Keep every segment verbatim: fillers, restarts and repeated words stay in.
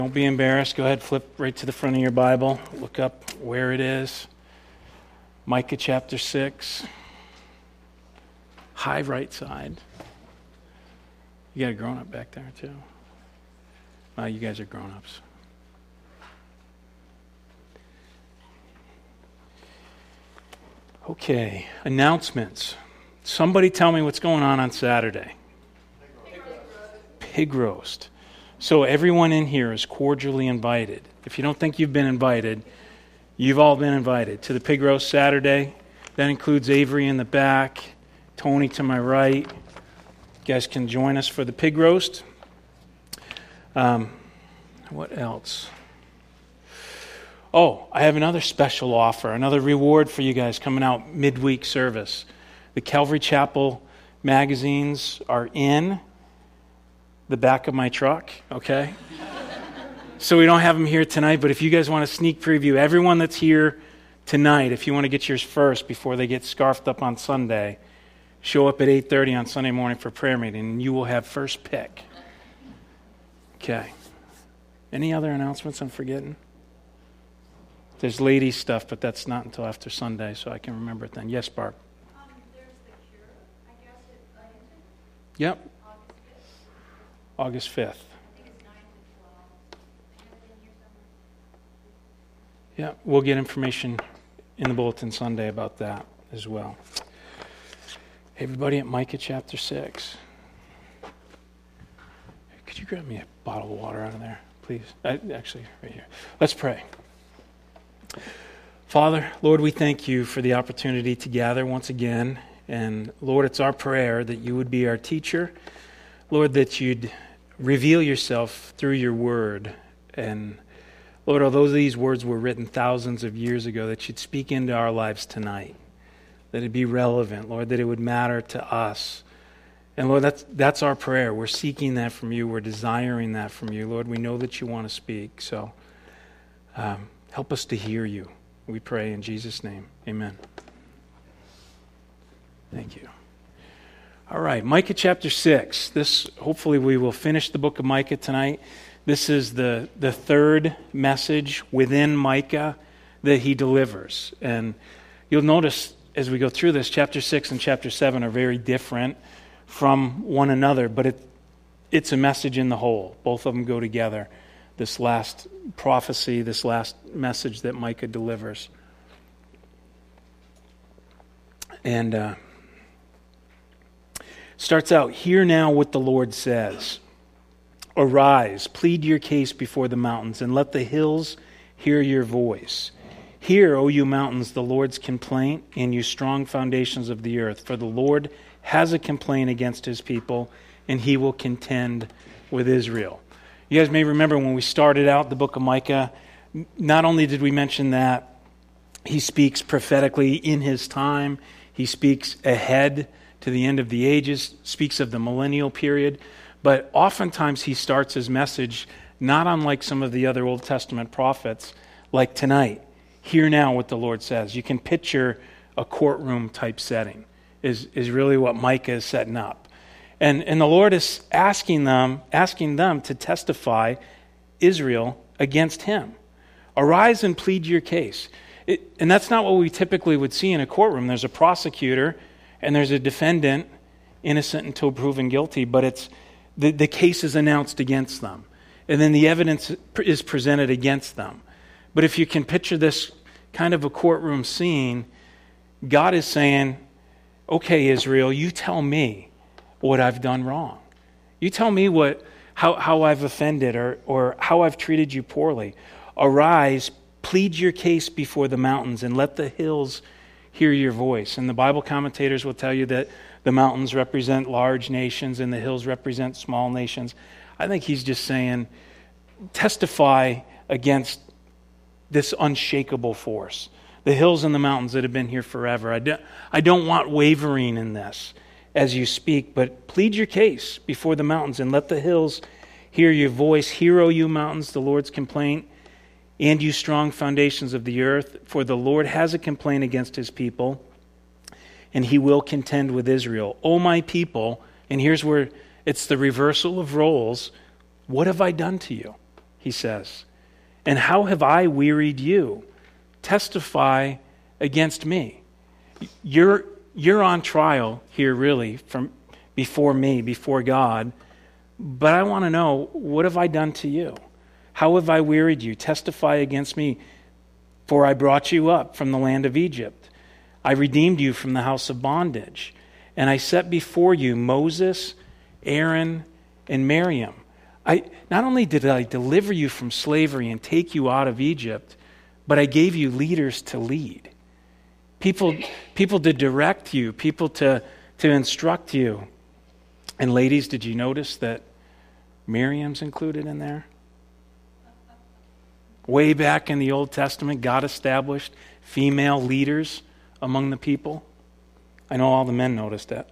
Don't be embarrassed. Go ahead, flip right to the front of your Bible. Look up where it is. Micah chapter six. High right side. You got a grown-up back there too. Uh, you guys are grown-ups. Okay, announcements. Somebody tell me what's going on on Saturday. Pig roast. Pig roast. So everyone in here is cordially invited. If you don't think you've been invited, you've all been invited to the pig roast Saturday. That includes Avery in the back, Tony to my right. You guys can join us for the pig roast. Um, what else? Oh, I have another special offer, another reward for you guys coming out midweek service. The Calvary Chapel magazines are in the back of my truck, okay? So we don't have them here tonight, but if you guys want a sneak preview, everyone that's here tonight, if you want to get yours first before they get scarfed up on Sunday, show up at eight thirty on Sunday morning for prayer meeting, and you will have first pick. Okay. Any other announcements I'm forgetting? There's ladies' stuff, but that's not until after Sunday, so I can remember it then. Yes, Barb? Um, there's the cure, I guess, at Lansing. Yep. August fifth. August fifth. I think it's nine to twelve. I have it in here somewhere. Yeah, we'll get information in the bulletin Sunday about that as well. Hey, everybody at Micah chapter six. Could you grab me a bottle of water out of there, please? I, actually, right here. Let's pray. Father, Lord, we thank you for the opportunity to gather once again. And Lord, it's our prayer that you would be our teacher. Lord, that you'd reveal yourself through your word. And Lord, although these words were written thousands of years ago, that you'd speak into our lives tonight. That it'd be relevant, Lord, that it would matter to us. And Lord, that's that's our prayer. We're seeking that from you. We're desiring that from you. Lord, we know that you want to speak. So um, help us to hear you. We pray in Jesus' name. Amen. Thank you. All right, Micah chapter six. This, hopefully we will finish the book of Micah tonight. This is the, the third message within Micah that he delivers. And you'll notice as we go through this, chapter six and chapter seven are very different from one another, but it, it's a message in the whole. Both of them go together. This last prophecy, this last message that Micah delivers. And uh, starts out, hear now what the Lord says. Arise, plead your case before the mountains, and let the hills hear your voice. Hear, O you mountains, the Lord's complaint, and you strong foundations of the earth. For the Lord has a complaint against his people, and he will contend with Israel. You guys may remember when we started out the book of Micah, not only did we mention that he speaks prophetically in his time, he speaks ahead to the end of the ages, speaks of the millennial period, but oftentimes he starts his message not unlike some of the other Old Testament prophets, like tonight. Hear now what the Lord says. You can picture a courtroom type setting is, is really what Micah is setting up. And, and the Lord is asking them, asking them to testify Israel against him. Arise and plead your case. It, and that's not what we typically would see in a courtroom. There's a prosecutor and there's a defendant, innocent until proven guilty, but it's the, the case is announced against them. And then the evidence is presented against them. But if you can picture this kind of a courtroom scene, God is saying, okay, Israel, you tell me what I've done wrong. You tell me what how, how I've offended or, or how I've treated you poorly. Arise, plead your case before the mountains, and let the hills hear your voice. And the Bible commentators will tell you that the mountains represent large nations and the hills represent small nations. I think he's just saying, testify against this unshakable force. The hills and the mountains that have been here forever. I don't, I don't want wavering in this as you speak, but plead your case before the mountains and let the hills hear your voice. Hear, O you mountains, the Lord's complaint, and you strong foundations of the earth. For the Lord has a complaint against his people, and he will contend with Israel. O my people, and here's where it's the reversal of roles. What have I done to you? he says. And how have I wearied you? Testify against me. You're, you're on trial here, really, from before me, before God. But I want to know, what have I done to you? How have I wearied you? Testify against me, for I brought you up from the land of Egypt. I redeemed you from the house of bondage. And I set before you Moses, Aaron, and Miriam. I, not only did I deliver you from slavery and take you out of Egypt, but I gave you leaders to lead. People, people to direct you, people to, to instruct you. And ladies, did you notice that Miriam's included in there? Way back in the Old Testament, God established female leaders among the people. I know all the men noticed that.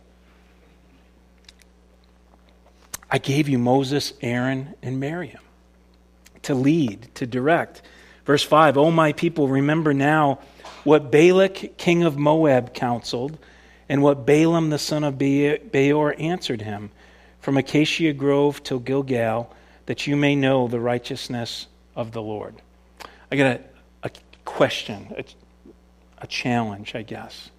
I gave you Moses, Aaron, and Miriam to lead, to direct. Verse five, O my people, remember now what Balak, king of Moab, counseled, and what Balaam, the son of Beor, answered him, from Acacia Grove till Gilgal, that you may know the righteousness of the Lord. I got a, a question, a, a challenge, I guess.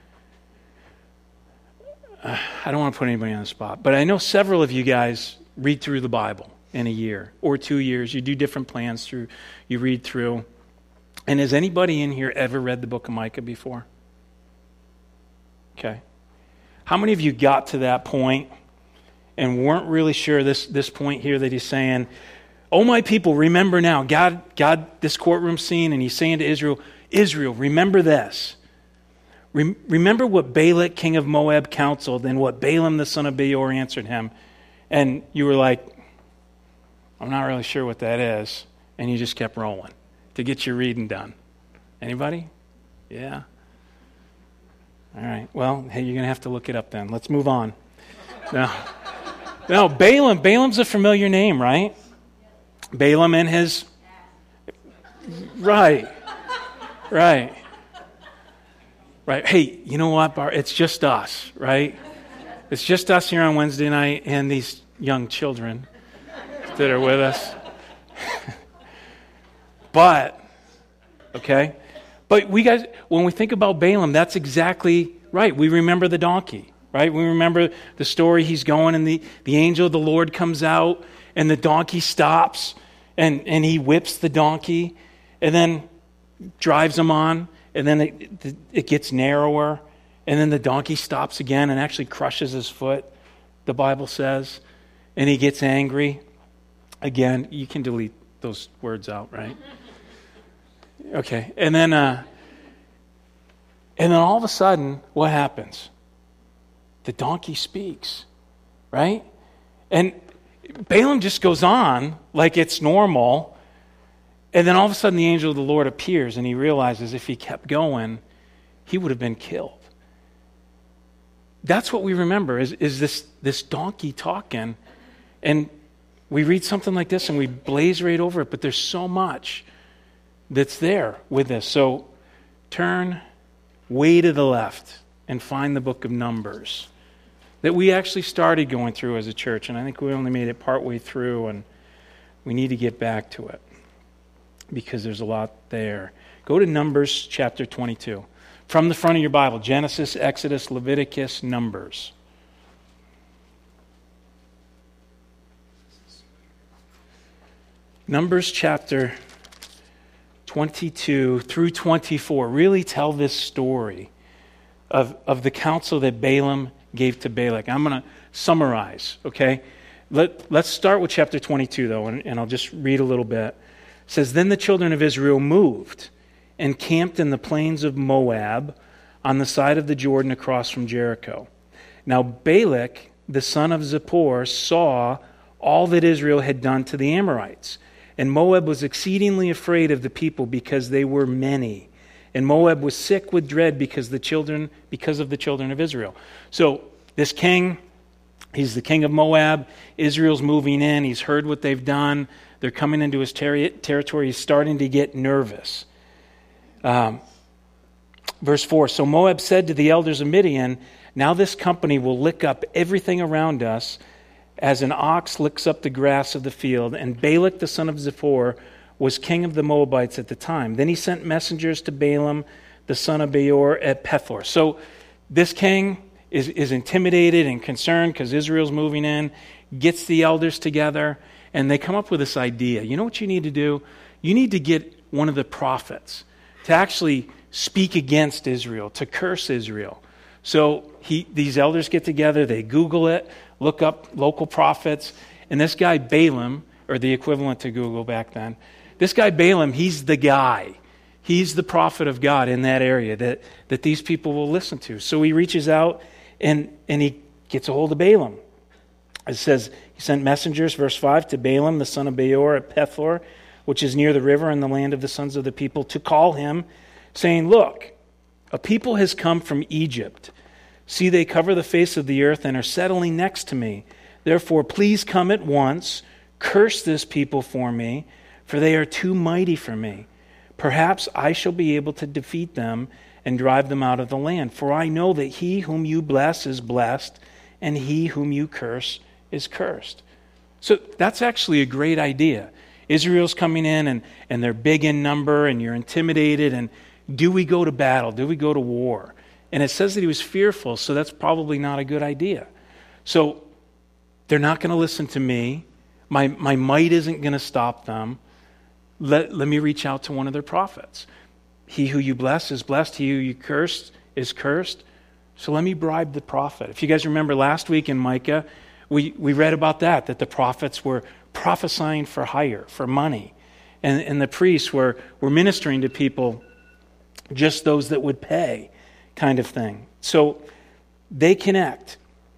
Uh, I don't want to put anybody on the spot, but I know several of you guys read through the Bible in a year or two years. You do different plans through, you read through. And has anybody in here ever read the book of Micah before? Okay. How many of you got to that point and weren't really sure this, this point here that he's saying, oh my people, remember now, God, God, this courtroom scene, and he's saying to Israel, Israel, remember this. Remember what Balak, king of Moab, counseled, and what Balaam, the son of Beor, answered him. And you were like, I'm not really sure what that is. And you just kept rolling to get your reading done. Anybody? Yeah? All right. Well, hey, you're going to have to look it up then. Let's move on. No, no, Balaam. Balaam's a familiar name, right? Balaam and his... Right. Right. Right. Hey, you know what, Bar? It's just us, right? It's just us here on Wednesday night and these young children that are with us. But, okay? But we guys, when we think about Balaam, that's exactly right. We remember the donkey, right? We remember the story. He's going and the, the angel of the Lord comes out and the donkey stops and, and he whips the donkey and then drives him on. And then it, it gets narrower, and then the donkey stops again and actually crushes his foot, the Bible says, and he gets angry. Again, you can delete those words out, right? Okay, and then, uh, and then all of a sudden, what happens? The donkey speaks, right? And Balaam just goes on like it's normal. And then all of a sudden the angel of the Lord appears and he realizes if he kept going, he would have been killed. That's what we remember is, is this, this donkey talking. And we read something like this and we blaze right over it, but there's so much that's there with this. So turn way to the left and find the book of Numbers that we actually started going through as a church. And I think we only made it partway through and we need to get back to it, because there's a lot there. Go to Numbers chapter twenty-two. From the front of your Bible, Genesis, Exodus, Leviticus, Numbers. Numbers chapter twenty-two through twenty-four really tell this story of, of the counsel that Balaam gave to Balak. I'm going to summarize, okay? Let, let's start with chapter twenty-two, though, and, and I'll just read a little bit. It says, Then the children of Israel moved and camped in the plains of Moab on the side of the Jordan across from Jericho. Now Balak, the son of Zippor, saw all that Israel had done to the Amorites. And Moab was exceedingly afraid of the people because they were many. And Moab was sick with dread because the children, because of the children of Israel. So this king, he's the king of Moab. Israel's moving in. He's heard what they've done. They're coming into his ter- territory. He's starting to get nervous. Um, verse four, So Moab said to the elders of Midian, Now this company will lick up everything around us as an ox licks up the grass of the field. And Balak the son of Zippor was king of the Moabites at the time. Then he sent messengers to Balaam the son of Beor at Pethor. So this king is, is intimidated and concerned because Israel's moving in, gets the elders together, and they come up with this idea. You know what you need to do? You need to get one of the prophets to actually speak against Israel, to curse Israel. So he, these elders get together, they Google it, look up local prophets, and this guy Balaam, or the equivalent to Google back then, this guy Balaam, he's the guy. He's the prophet of God in that area that, that these people will listen to. So he reaches out and, and he gets a hold of Balaam. It says, he sent messengers, verse five, to Balaam, the son of Beor at Pethor, which is near the river in the land of the sons of the people, to call him, saying, look, a people has come from Egypt. See, they cover the face of the earth and are settling next to me. Therefore, please come at once, curse this people for me, for they are too mighty for me. Perhaps I shall be able to defeat them and drive them out of the land. For I know that he whom you bless is blessed, and he whom you curse is cursed. So that's actually a great idea. Israel's coming in, and, and they're big in number, and you're intimidated, and do we go to battle? Do we go to war? And it says that he was fearful, so that's probably not a good idea. So they're not going to listen to me. My, my might isn't going to stop them. Let, let me reach out to one of their prophets. He who you bless is blessed. He who you curse is cursed. So let me bribe the prophet. If you guys remember last week in Micah, we, we read about that, that the prophets were prophesying for hire, for money. And, and the priests were, were ministering to people, just those that would pay, kind of thing. So they connect.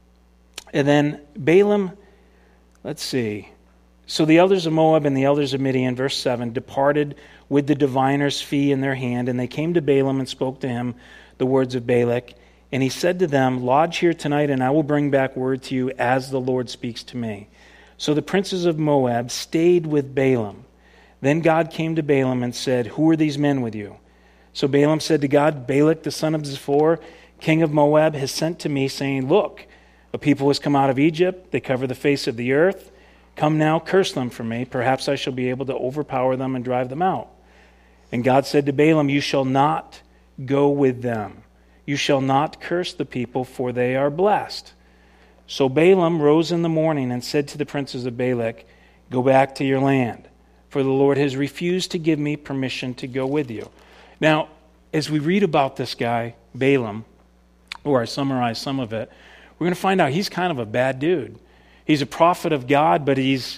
And then Balaam, let's see. So the elders of Moab and the elders of Midian, verse seven, departed with the diviner's fee in their hand, and they came to Balaam and spoke to him the words of Balak. And he said to them, lodge here tonight, and I will bring back word to you as the Lord speaks to me. So the princes of Moab stayed with Balaam. Then God came to Balaam and said, who are these men with you? So Balaam said to God, Balak the son of Zippor, king of Moab, has sent to me, saying, look, a people has come out of Egypt. They cover the face of the earth. Come now, curse them for me. Perhaps I shall be able to overpower them and drive them out. And God said to Balaam, you shall not go with them. You shall not curse the people, for they are blessed. So Balaam rose in the morning and said to the princes of Balak, go back to your land, for the Lord has refused to give me permission to go with you. Now, as we read about this guy, Balaam, or I summarize some of it, we're going to find out he's kind of a bad dude. He's a prophet of God, but he's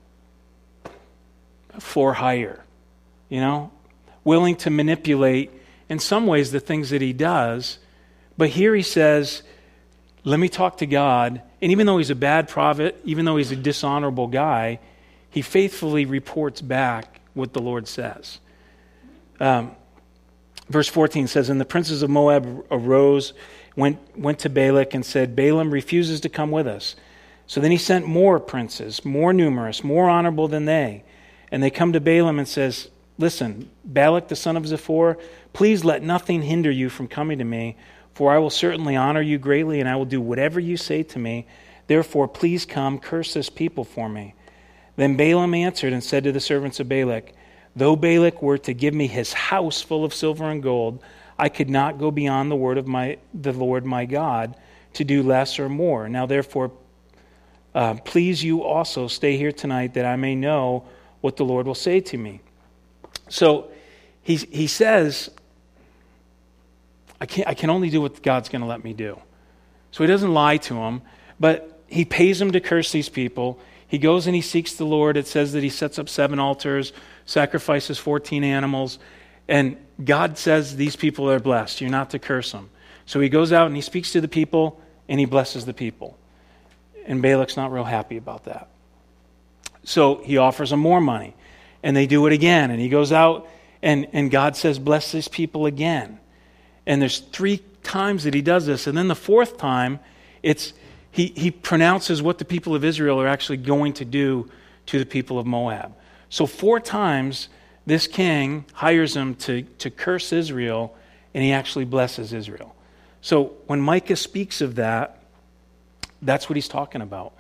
for hire, you know, willing to manipulate in some ways the things that he does. But here he says, let me talk to God. And even though he's a bad prophet, even though he's a dishonorable guy, he faithfully reports back what the Lord says. Um, verse fourteen says, and the princes of Moab arose, went, went to Balak and said, Balaam refuses to come with us. So then he sent more princes, more numerous, more honorable than they. And they come to Balaam and says, listen, Balak the son of Zippor, please let nothing hinder you from coming to me, for I will certainly honor you greatly, and I will do whatever you say to me. Therefore, please come, curse this people for me. Then Balaam answered and said to the servants of Balak, though Balak were to give me his house full of silver and gold, I could not go beyond the word of my the Lord my God to do less or more. Now therefore, Uh, please you also stay here tonight that I may know what the Lord will say to me. So he, he says, I, can't, I can only do what God's going to let me do. So he doesn't lie to him, but he pays him to curse these people. He goes and he seeks the Lord. It says that he sets up seven altars, sacrifices fourteen animals, and God says these people are blessed. You're not to curse them. So he goes out and he speaks to the people and he blesses the people. And Balak's not real happy about that. So he offers them more money. And they do it again. And he goes out and, and God says, bless these people again. And there's three times that he does this. And then the fourth time, it's he, he pronounces what the people of Israel are actually going to do to the people of Moab. So four times, this king hires him to, to curse Israel, and he actually blesses Israel. So when Micah speaks of that, that's what he's talking about.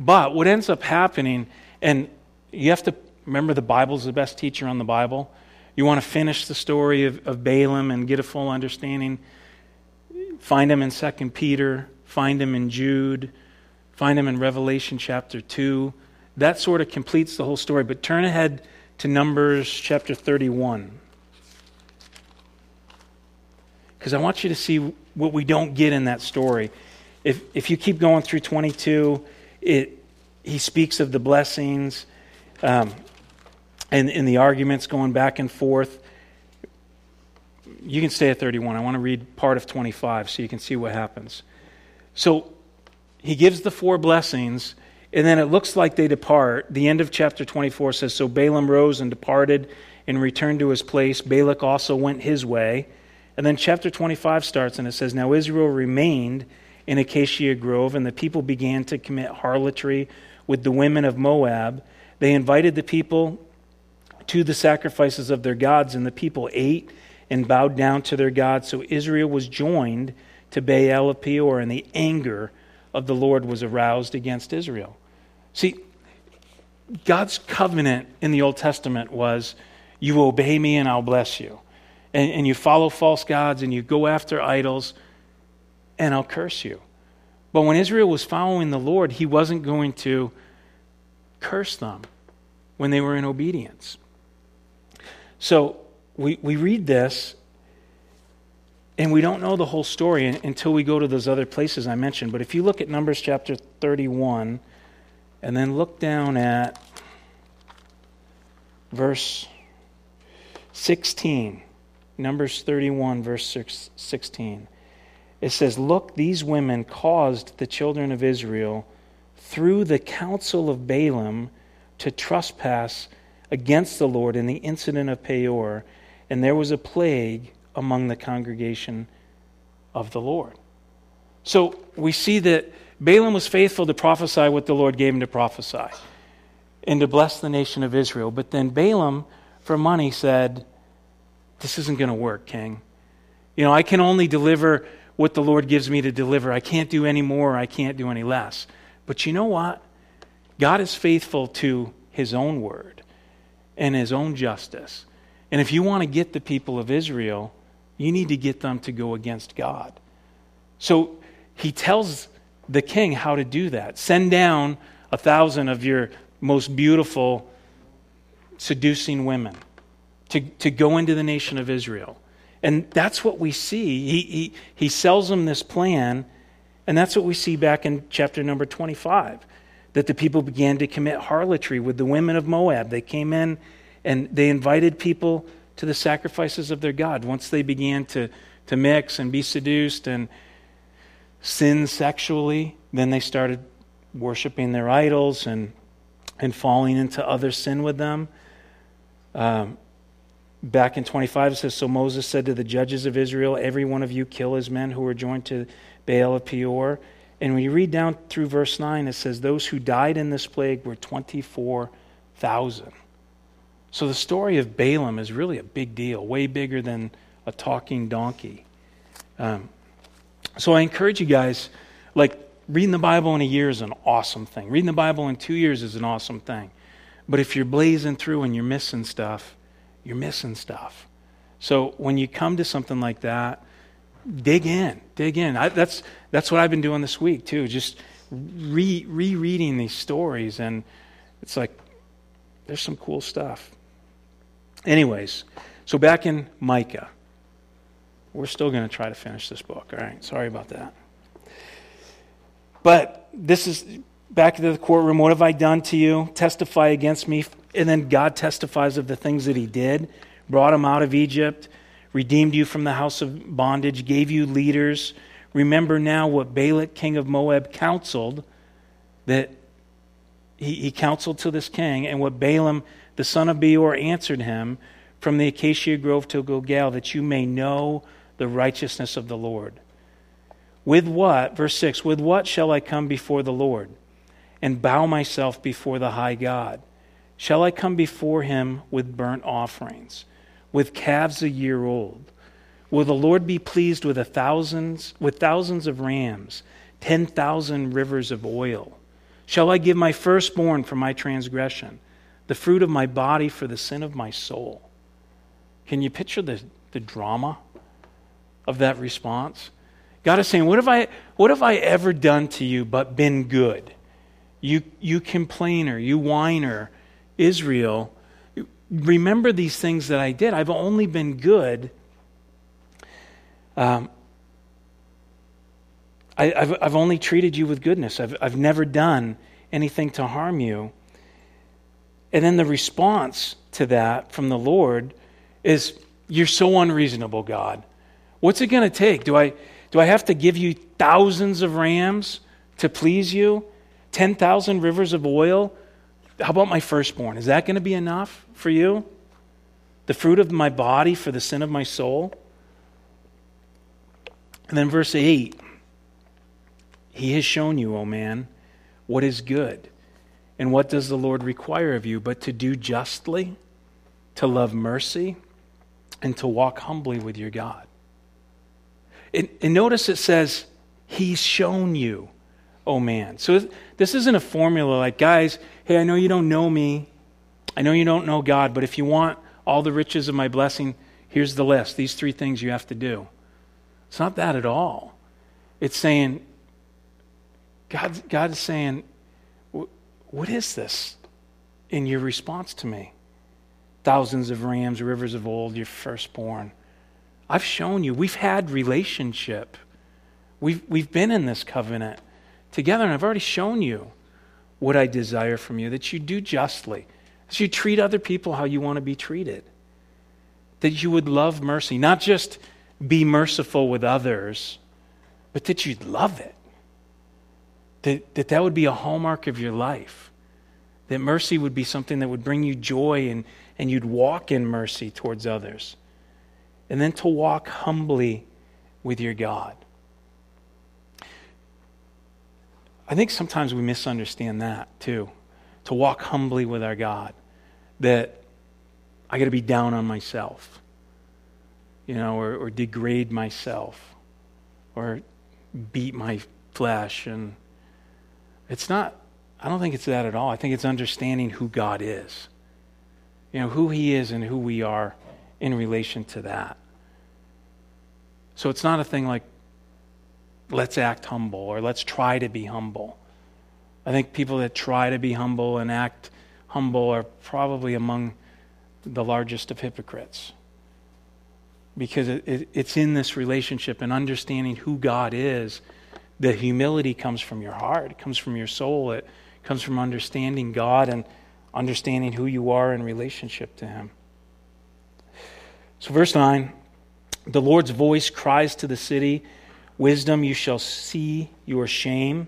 But what ends up happening, and you have to remember the Bible's the best teacher on the Bible. You want to finish the story of, of Balaam and get a full understanding, find him in Second Peter, find him in Jude, find him in Revelation chapter two. That sort of completes the whole story. But turn ahead to Numbers chapter thirty-one. Because I want you to see what we don't get in that story. If if you keep going through twenty-two, it he speaks of the blessings um, and, and the arguments going back and forth. You can stay at thirty-one. I want to read part of twenty-five so you can see what happens. So he gives the four blessings, and then it looks like they depart. The end of chapter twenty-four says, "So Balaam rose and departed and returned to his place. Balak also went his way." And then chapter twenty-five starts, and it says, "Now Israel remained in Acacia Grove, and the people began to commit harlotry with the women of Moab. They invited the people to the sacrifices of their gods, and the people ate and bowed down to their gods. So Israel was joined to Baal of Peor, and the anger of the Lord was aroused against Israel." See, God's covenant in the Old Testament was, you obey me and I'll bless you. And, and you follow false gods and you go after idols and I'll curse you. But when Israel was following the Lord, he wasn't going to curse them when they were in obedience. So we, we read this and we don't know the whole story until we go to those other places I mentioned. But if you look at Numbers chapter thirty-one and then look down at verse sixteen, Numbers thirty-one, verse sixteen. It says, "Look, these women caused the children of Israel through the counsel of Balaam to trespass against the Lord in the incident of Peor, and there was a plague among the congregation of the Lord." So we see that Balaam was faithful to prophesy what the Lord gave him to prophesy and to bless the nation of Israel. But then Balaam, for money, said, "This isn't going to work, king. You know, I can only deliver what the Lord gives me to deliver. I can't do any more. I can't do any less." But you know what? God is faithful to his own word and his own justice. And if you want to get the people of Israel, you need to get them to go against God. So he tells the king how to do that. Send down a thousand of your most beautiful, seducing women to, to go into the nation of Israel. And that's what we see. He, he, he sells them this plan, and that's what we see back in chapter number twenty-five, that the people began to commit harlotry with the women of Moab. They came in and they invited people to the sacrifices of their God. Once they began to, to mix and be seduced and sin sexually, then they started worshiping their idols and, and falling into other sin with them. Um, Back in twenty-five, it says, "So Moses said to the judges of Israel, 'Every one of you kill his men who were joined to Baal of Peor.' And when you read down through verse nine, it says, 'Those who died in this plague were twenty-four thousand. So the story of Balaam is really a big deal, way bigger than a talking donkey. Um, so I encourage you guys, like, reading the Bible in a year is an awesome thing. Reading the Bible in two years is an awesome thing. But if you're blazing through and you're missing stuff, you're missing stuff. So when you come to something like that, dig in, dig in. I, that's that's what I've been doing this week too, just re rereading these stories, and it's like there's some cool stuff. Anyways, so back in Micah, we're still going to try to finish this book. All right, sorry about that. But this is back to the courtroom. "What have I done to you? Testify against me." And then God testifies of the things that he did. Brought him out of Egypt, redeemed you from the house of bondage, gave you leaders. Remember now what Balak, king of Moab, counseled, that he, he counseled to this king, and what Balaam, the son of Beor, answered him from the acacia grove to Gilgal, that you may know the righteousness of the Lord. With what, verse six, "With what shall I come before the Lord and bow myself before the high God? Shall I come before him with burnt offerings, with calves a year old? Will the Lord be pleased with a thousands, with thousands of rams, ten thousand rivers of oil? Shall I give my firstborn for my transgression, the fruit of my body for the sin of my soul? Can you picture the, the drama of that response? God is saying, what have I, what have I ever done to you but been good? You, you complainer, you whiner, Israel, remember these things that I did. I've only been good. Um, I, I've, I've only treated you with goodness. I've, I've never done anything to harm you. And then the response to that from the Lord is, you're so unreasonable, God. What's it going to take? Do I, do I have to give you thousands of rams to please you? ten thousand rivers of oil? How about my firstborn? Is that going to be enough for you? The fruit of my body for the sin of my soul? And then verse eight, he has shown you, O man, what is good. And what does the Lord require of you but to do justly, to love mercy, and to walk humbly with your God. And, and notice it says, he's shown you, oh man. So this isn't a formula like, guys, hey, I know you don't know me. I know you don't know God, but if you want all the riches of my blessing, here's the list. These three things you have to do. It's not that at all. It's saying, God, God is saying, what is this in your response to me? Thousands of rams, rivers of oil, your firstborn. I've shown you. We've had relationship. We've, we've been in this covenant together, and I've already shown you what I desire from you, that you do justly, that you treat other people how you want to be treated, that you would love mercy, not just be merciful with others, but that you'd love it, that that, that would be a hallmark of your life, that mercy would be something that would bring you joy and, and you'd walk in mercy towards others, and then to walk humbly with your God. I think sometimes we misunderstand that too. To walk humbly with our God. That I got to be down on myself. You know, or, or degrade myself. Or beat my flesh. And it's not, I don't think it's that at all. I think it's understanding who God is. You know, who He is and who we are in relation to that. So it's not a thing like, let's act humble or let's try to be humble. I think people that try to be humble and act humble are probably among the largest of hypocrites. Because it, it, it's in this relationship and understanding who God is. The humility comes from your heart. It comes from your soul. It comes from understanding God and understanding who you are in relationship to Him. So verse nine, the Lord's voice cries to the city, wisdom, you shall see your shame.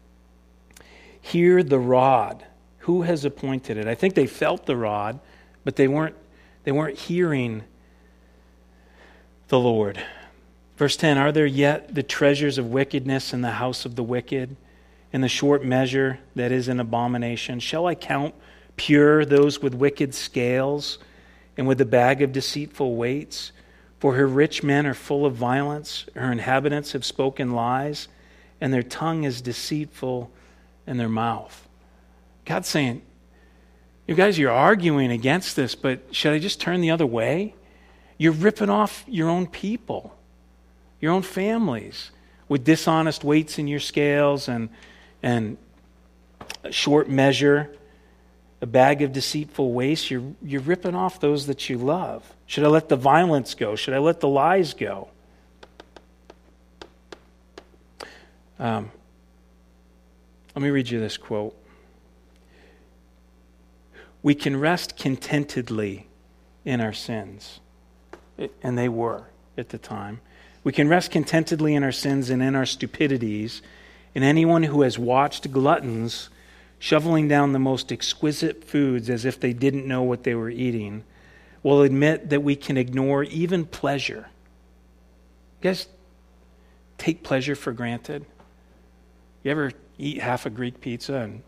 Hear the rod. Who has appointed it? I think they felt the rod, but they weren't, they weren't hearing the Lord. Verse ten, are there yet the treasures of wickedness in the house of the wicked, in the short measure that is an abomination? Shall I count pure those with wicked scales and with the bag of deceitful weights? For her rich men are full of violence, her inhabitants have spoken lies, and their tongue is deceitful in their mouth. God's saying, you guys, you're arguing against this, but should I just turn the other way? You're ripping off your own people, your own families, with dishonest weights in your scales and, and a short measure, a bag of deceitful waste. You're, you're ripping off those that you love. Should I let the violence go? Should I let the lies go? Um, let me read you this quote. We can rest contentedly in our sins. It, and they were at the time. We can rest contentedly in our sins and in our stupidities. And anyone who has watched gluttons shoveling down the most exquisite foods as if they didn't know what they were eating will admit that we can ignore even pleasure. You guys take pleasure for granted? You ever eat half a Greek pizza and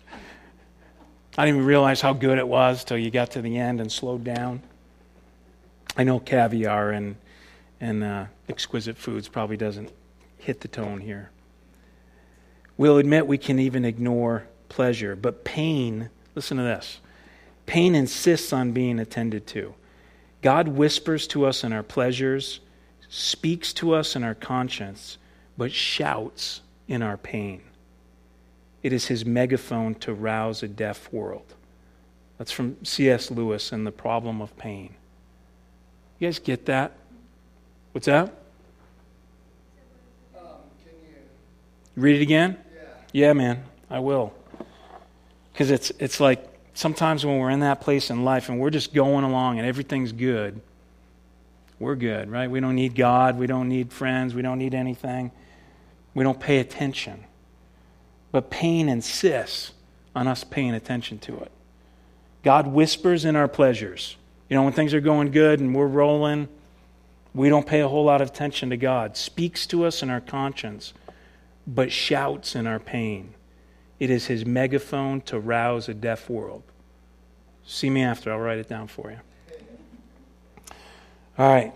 I didn't even realize how good it was till you got to the end and slowed down? I know caviar and, and uh, exquisite foods probably doesn't hit the tone here. We'll admit we can even ignore pleasure. But pain, listen to this, pain insists on being attended to. God whispers to us in our pleasures, speaks to us in our conscience, but shouts in our pain. It is his megaphone to rouse a deaf world. That's from C S Lewis and The Problem of Pain. You guys get that? What's that? Um, can you... Read it again? Yeah. Yeah, man, I will. Because it's it's like sometimes when we're in that place in life and we're just going along and everything's good, we're good, right? We don't need God. We don't need friends. We don't need anything. We don't pay attention. But pain insists on us paying attention to it. God whispers in our pleasures. You know, when things are going good and we're rolling, we don't pay a whole lot of attention to God. Speaks to us in our conscience, but shouts in our pain. It is his megaphone to rouse a deaf world. See me after. I'll write it down for you. All right.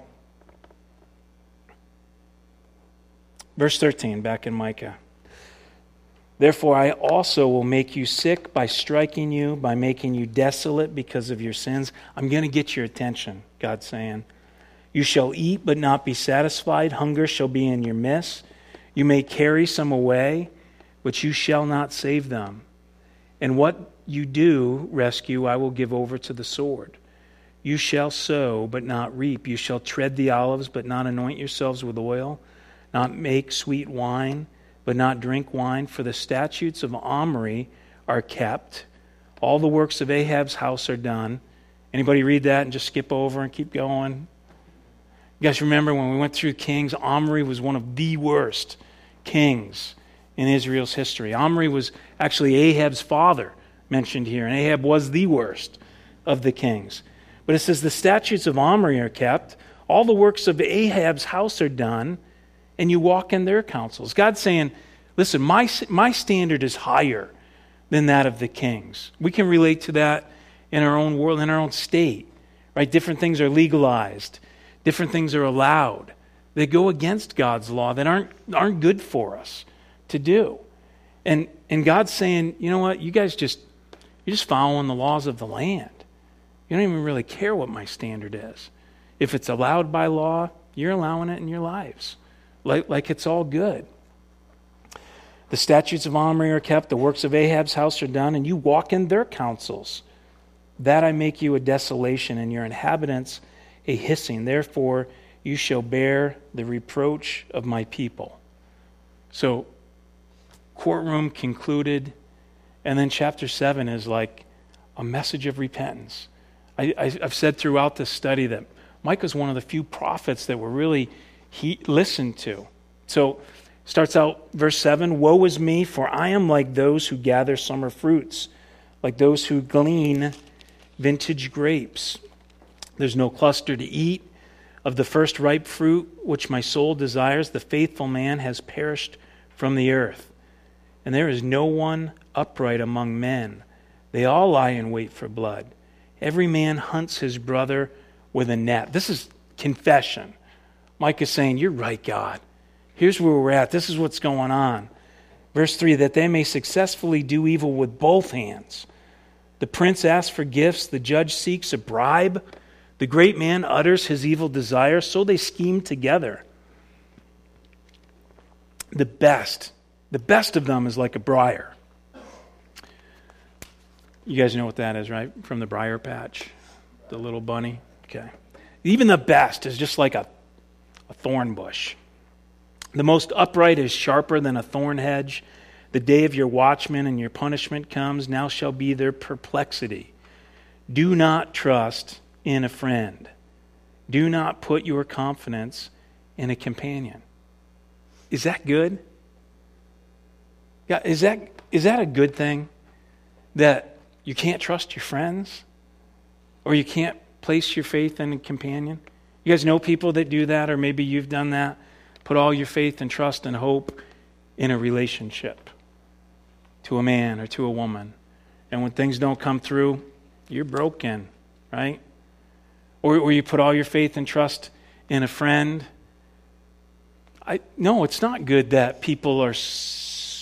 Verse thirteen, back in Micah. Therefore I also will make you sick by striking you, by making you desolate because of your sins. I'm going to get your attention, God's saying. You shall eat but not be satisfied. Hunger shall be in your midst. You may carry some away, but you shall not save them. And what you do rescue, I will give over to the sword. You shall sow, but not reap. You shall tread the olives, but not anoint yourselves with oil, not make sweet wine, but not drink wine. For the statutes of Omri are kept. All the works of Ahab's house are done. Anybody read that and just skip over and keep going? You guys remember when we went through Kings, Omri was one of the worst kings in Israel's history. Omri was actually Ahab's father, mentioned here, and Ahab was the worst of the kings. But it says the statutes of Omri are kept, all the works of Ahab's house are done, and you walk in their counsels. God's saying, listen, my, my standard is higher than that of the kings. We can relate to that in our own world, in our own state, right? Different things are legalized. Different things are allowed. They go against God's law that aren't, aren't good for us to do. And, and God's saying, you know what, you guys just, you're just following the laws of the land. You don't even really care what my standard is. If it's allowed by law, you're allowing it in your lives. Like, like it's all good. The statutes of Omri are kept, the works of Ahab's house are done, and you walk in their counsels. That I make you a desolation, and your inhabitants a hissing. Therefore, you shall bear the reproach of my people. So, courtroom concluded, and then chapter seven is like a message of repentance. I, I, I've said throughout this study that Micah's one of the few prophets that were really he listened to. So, starts out verse seven, woe is me, for I am like those who gather summer fruits, like those who glean vintage grapes. There's no cluster to eat of the first ripe fruit which my soul desires. The faithful man has perished from the earth. And there is no one upright among men. They all lie in wait for blood. Every man hunts his brother with a net. This is confession. Micah is saying, you're right, God. Here's where we're at. This is what's going on. Verse three, that they may successfully do evil with both hands. The prince asks for gifts. The judge seeks a bribe. The great man utters his evil desire. So they scheme together. The best, the best of them is like a briar. You guys know what that is, right? From the briar patch, the little bunny. Okay. Even the best is just like a, a thorn bush. The most upright is sharper than a thorn hedge. The day of your watchman and your punishment comes. Now shall be their perplexity. Do not trust in a friend. Do not put your confidence in a companion. Is that good? Is that, is that a good thing? That you can't trust your friends? Or you can't place your faith in a companion? You guys know people that do that, or maybe you've done that. Put all your faith and trust and hope in a relationship to a man or to a woman. And when things don't come through, you're broken, right? Or, or you put all your faith and trust in a friend. I, no, it's not good that people are s-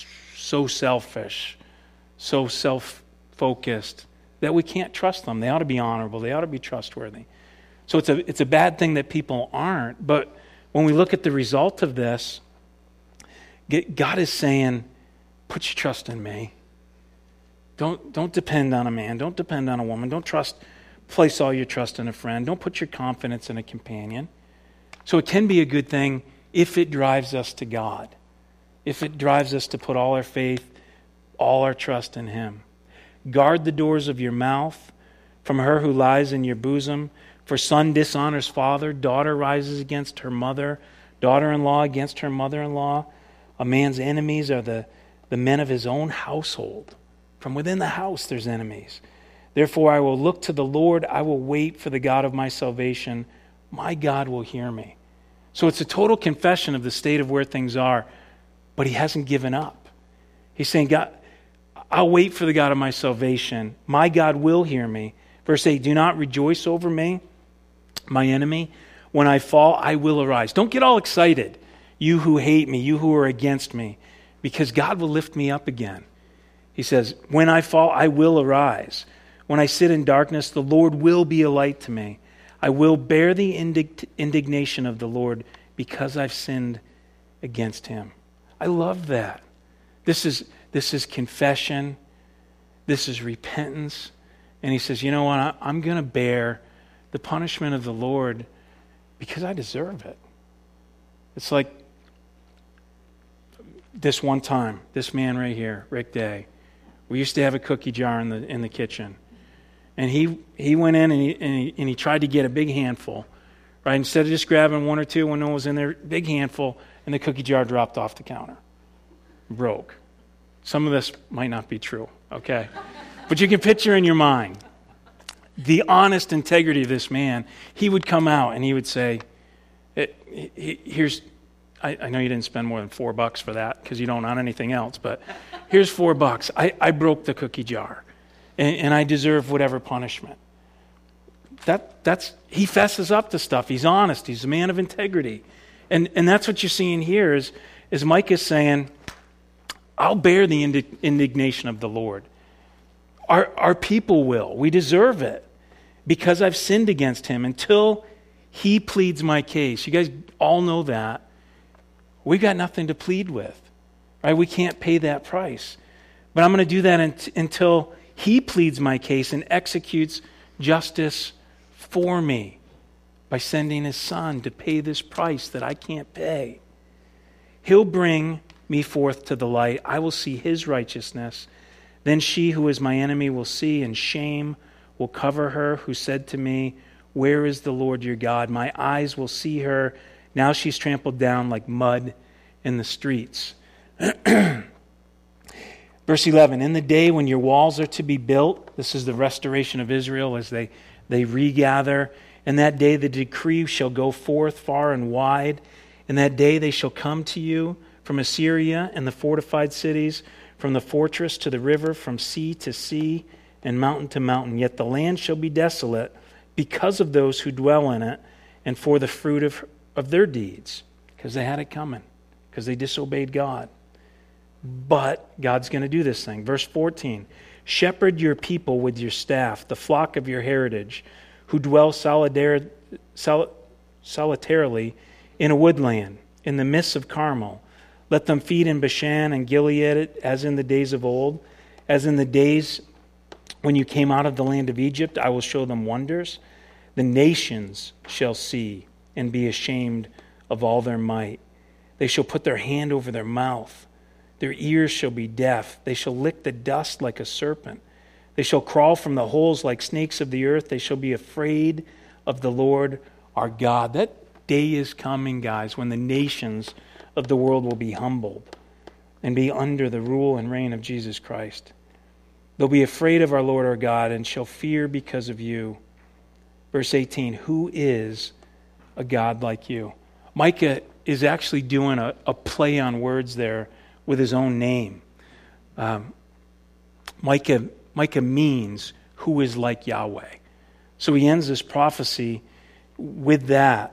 so selfish, so self-focused that we can't trust them. They ought to be honorable. They ought to be trustworthy. So it's a it's a bad thing that people aren't. But when we look at the result of this, God is saying, put your trust in me. Don't don't depend on a man. Don't depend on a woman. Don't trust, place all your trust in a friend. Don't put your confidence in a companion. So it can be a good thing if it drives us to God. If it drives us to put all our faith, all our trust in Him. Guard the doors of your mouth from her who lies in your bosom. For son dishonors father, daughter rises against her mother, daughter-in-law against her mother-in-law. A man's enemies are the, the men of his own household. From within the house there's enemies. Therefore I will look to the Lord, I will wait for the God of my salvation. My God will hear me. So it's a total confession of the state of where things are, but he hasn't given up. He's saying, God, I'll wait for the God of my salvation. My God will hear me. Verse eight, do not rejoice over me, my enemy. When I fall, I will arise. Don't get all excited, you who hate me, you who are against me, because God will lift me up again. He says, when I fall, I will arise. When I sit in darkness, the Lord will be a light to me. I will bear the indig- indignation of the Lord because I've sinned against Him. I love that. This is, this is confession. This is repentance. And he says, you know what? I, I'm going to bear the punishment of the Lord because I deserve it. It's like this one time, this man right here, Rick Day, we used to have a cookie jar in the in the kitchen. And he, he went in and he, and he and he tried to get a big handful, right? Instead of just grabbing one or two when no one was in there, big handful, and the cookie jar dropped off the counter. Broke. Some of this might not be true, okay? But you can picture in your mind the honest integrity of this man. He would come out and he would say, here's, I, I know you didn't spend more than four bucks for that because you don't on anything else, but here's four bucks. I, I broke the cookie jar and, and I deserve whatever punishment. That that's he fesses up to stuff. He's honest. He's a man of integrity. And and that's what you're seeing here is, is Micah is saying, I'll bear the indignation of the Lord. Our, our people will. We deserve it because I've sinned against him until he pleads my case. You guys all know that. We've got nothing to plead with, right? We can't pay that price. But I'm going to do that in, until he pleads my case and executes justice for me by sending his son to pay this price that I can't pay. He'll bring me forth to the light. I will see his righteousness. Then she who is my enemy will see, and shame will cover her who said to me, where is the Lord your God? My eyes will see her. Now she's trampled down like mud in the streets. Verse eleven, in the day when your walls are to be built, this is the restoration of Israel as they, they regather. In that day the decree shall go forth far and wide. In that day they shall come to you from Assyria and the fortified cities, from the fortress to the river, from sea to sea, and mountain to mountain. Yet the land shall be desolate because of those who dwell in it, and for the fruit of, of their deeds, because they had it coming, because they disobeyed God. But God's going to do this thing. Verse fourteen, shepherd your people with your staff, the flock of your heritage, who dwell solidar- sol- solitarily in a woodland, in the midst of Carmel. Let them feed in Bashan and Gilead as in the days of old, as in the days when you came out of the land of Egypt. I will show them wonders. The nations shall see and be ashamed of all their might. They shall put their hand over their mouth. Their ears shall be deaf. They shall lick the dust like a serpent. They shall crawl from the holes like snakes of the earth. They shall be afraid of the Lord our God. That day is coming, guys, when the nations of the world will be humbled and be under the rule and reign of Jesus Christ. They'll be afraid of our Lord our God and shall fear because of you. Verse eighteen, who is a God like you? Micah is actually doing a, a play on words there with his own name. Um, Micah, Micah means who is like Yahweh. So he ends this prophecy with that.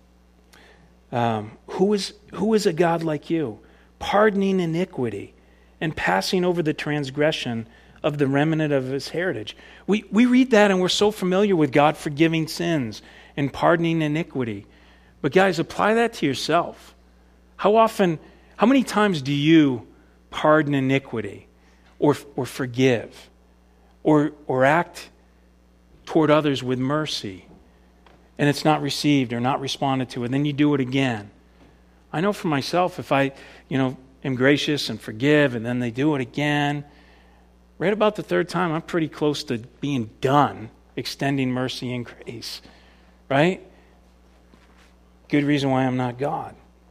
Um, who is who is a God like you, pardoning iniquity and passing over the transgression of the remnant of his heritage. We, we read that and we're so familiar with God forgiving sins and pardoning iniquity. But guys, apply that to yourself. How often, how many times do you pardon iniquity or, or forgive or, or act toward others with mercy and it's not received or not responded to, and then you do it again? I know for myself, if I, you know, am gracious and forgive and then they do it again, right about the third time, I'm pretty close to being done extending mercy and grace, right? Good reason why I'm not God.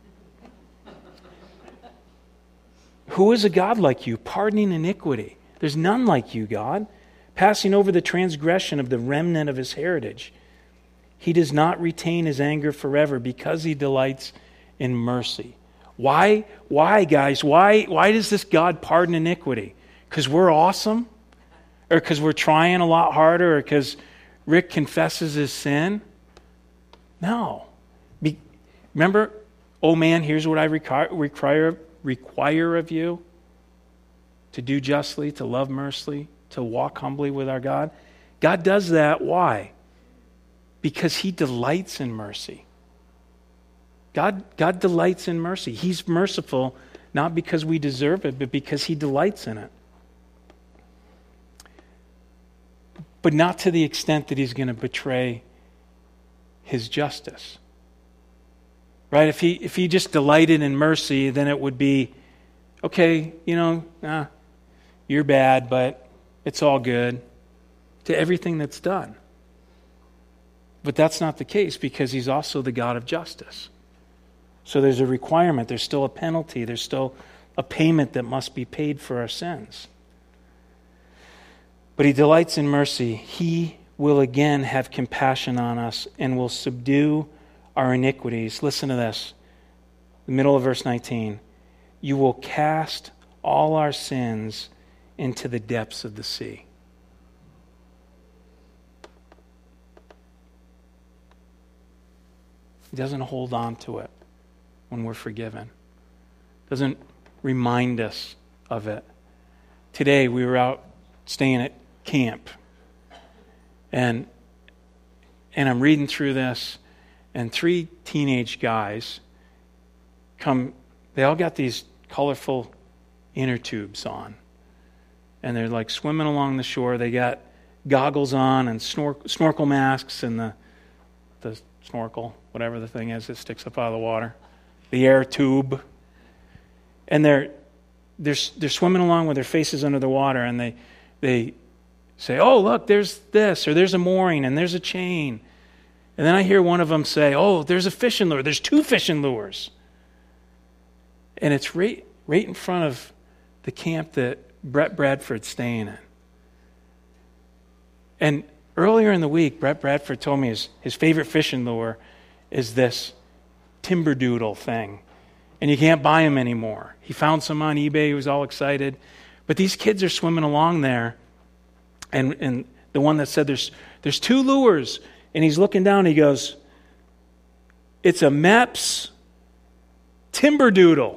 Who is a God like you, pardoning iniquity? There's none like you, God, passing over the transgression of the remnant of his heritage. He does not retain his anger forever because he delights in mercy. Why, why, guys, why, why does this God pardon iniquity? Because we're awesome? Or because we're trying a lot harder? Or because Rick confesses his sin? No. Be, remember, oh man, here's what I require, require, require of you. To do justly, to love mercifully, to walk humbly with our God. God does that. Why? Because he delights in mercy. God, God delights in mercy. He's merciful not because we deserve it, but because he delights in it. But not to the extent that he's going to betray his justice. Right? If he if he just delighted in mercy, then it would be, okay, you know, nah, you're bad, but it's all good, to everything that's done. But that's not the case because he's also the God of justice. So there's a requirement, there's still a penalty, there's still a payment that must be paid for our sins. But he delights in mercy. He will again have compassion on us and will subdue our iniquities. Listen to this. The middle of verse nineteen. You will cast all our sins into the depths of the sea. He doesn't hold on to it when we're forgiven. Doesn't remind us of it. Today we were out staying at camp. And and I'm reading through this, and three teenage guys come, they all got these colorful inner tubes on. And they're like swimming along the shore. They got goggles on and snor- snorkel masks and the the snorkel, whatever the thing is that sticks up out of the water, the air tube. And they're they're they're swimming along with their faces under the water, and they they say, "Oh, look, there's this, or there's a mooring, and there's a chain." And then I hear one of them say, "Oh, there's a fishing lure. There's two fishing lures." And it's right right in front of the camp that Brett Bradford's staying in. And earlier in the week, Brett Bradford told me his, his favorite fishing lure is this timber doodle thing. And you can't buy them anymore. He found some on eBay. He was all excited. But these kids are swimming along there. And, and the one that said there's there's two lures. And he's looking down and he goes, "It's a Mepps timber doodle."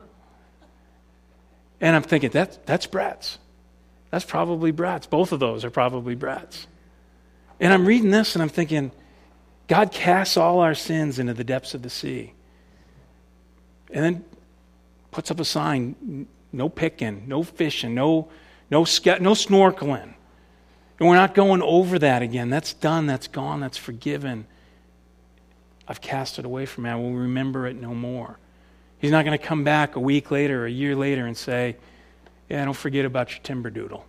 And I'm thinking, that, that's Brett's. That's probably Brett's. Both of those are probably Brett's. And I'm reading this and I'm thinking, God casts all our sins into the depths of the sea. And then puts up a sign, no picking, no fishing, no no ske- no snorkeling. And we're not going over that again. That's done, that's gone, that's forgiven. I've cast it away from me. I will remember it no more. He's not going to come back a week later or a year later and say, "Yeah, don't forget about your timber doodle."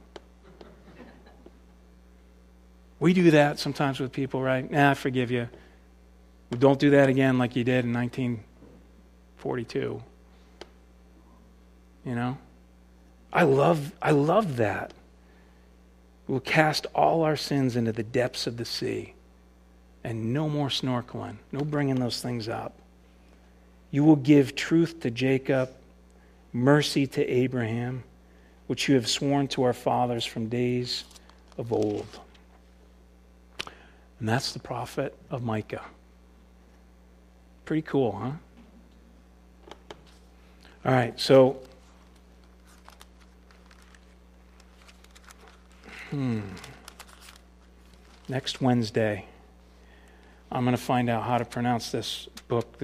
We do that sometimes with people, right? Nah, I forgive you. Don't do that again like you did in nineteen forty-two. You know? I love, I love that. We'll cast all our sins into the depths of the sea. And no more snorkeling. No bringing those things up. You will give truth to Jacob, mercy to Abraham, which you have sworn to our fathers from days of old. And that's the prophet of Micah. Pretty cool, huh? All right, so Hmm. Next Wednesday, I'm going to find out how to pronounce this book.